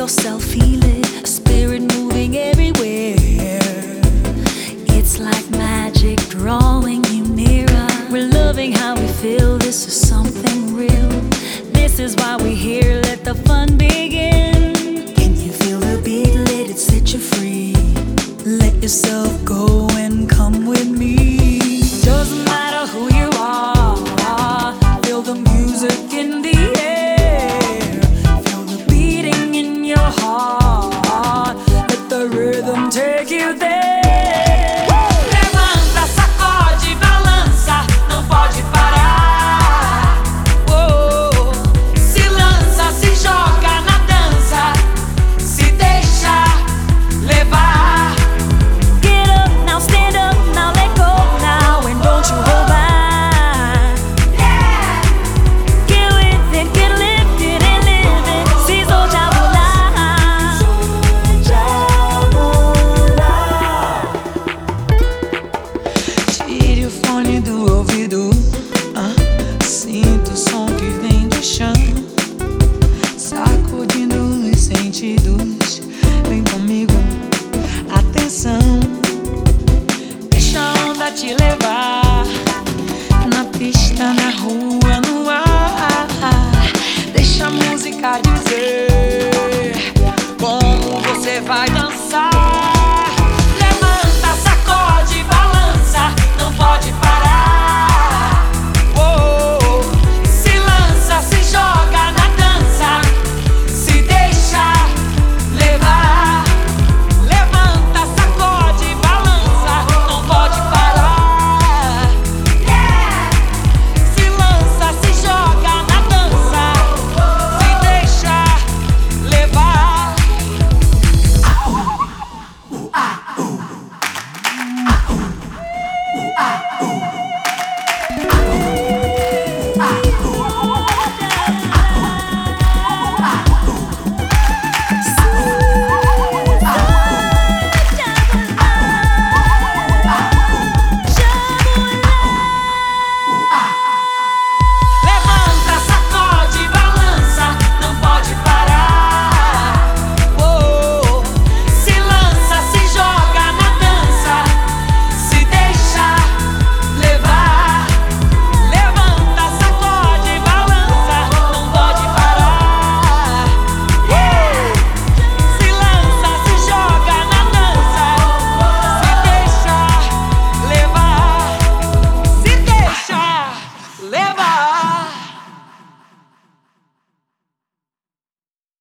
yourself, feel it, a spirit moving everywhere. It's like magic drawing you nearer. We're loving how we feel, this is something real. This is why we're here, let the fun begin. Can you feel the beat, let it set you free? Let yourself go and come with me. Doesn't matter who you are, feel the music in the air. Feel the beating in your heart, let the rhythm take you there. Levanta, sacode, balança, não pode parar. Oh, se lança, se joga na dança, se deixa levar. Get up now, stand up now, let go now, and don't you hold back. Get with it, get lifted and live it. Se soltar Tire o fone do ouvido, sinta o som que vem do chão, sacudindo os sentidos. Vem comigo, atenção, deixa a onda te levar. Na pista, na rua, no ar, deixa a música dizer como você vai dançar.